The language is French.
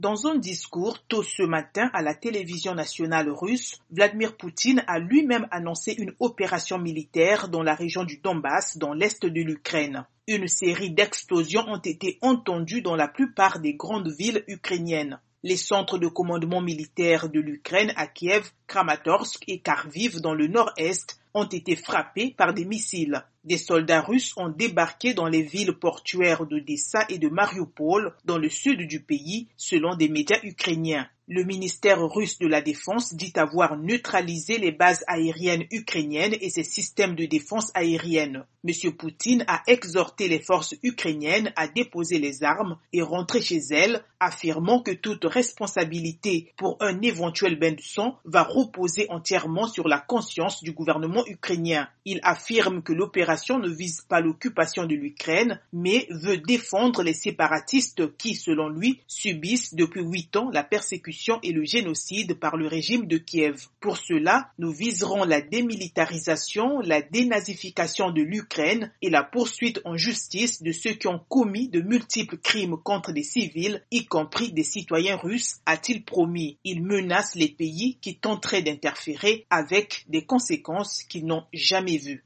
Dans un discours tôt ce matin à la télévision nationale russe, Vladimir Poutine a lui-même annoncé une opération militaire dans la région du Donbass, dans l'est de l'Ukraine. Une série d'explosions ont été entendues dans la plupart des grandes villes ukrainiennes. Les centres de commandement militaire de l'Ukraine à Kiev, Kramatorsk et Kharkiv dans le nord-est ont été frappés par des missiles. Des soldats russes ont débarqué dans les villes portuaires d'Odessa et de Mariupol, dans le sud du pays, selon des médias ukrainiens. Le ministère russe de la Défense dit avoir neutralisé les bases aériennes ukrainiennes et ses systèmes de défense aérienne. M. Poutine a exhorté les forces ukrainiennes à déposer les armes et rentrer chez elles, affirmant que toute responsabilité pour un éventuel bain de sang va reposer entièrement sur la conscience du gouvernement ukrainien. Il affirme que l'opération ne vise pas l'occupation de l'Ukraine, mais veut défendre les séparatistes qui, selon lui, subissent depuis 8 ans la persécution et le génocide par le régime de Kiev. Pour cela, nous viserons la démilitarisation, la dénazification de l'Ukraine et la poursuite en justice de ceux qui ont commis de multiples crimes contre des civils, y compris des citoyens russes, a-t-il promis. Il menace les pays qui tenteraient d'interférer avec des conséquences qu'ils n'ont jamais vues.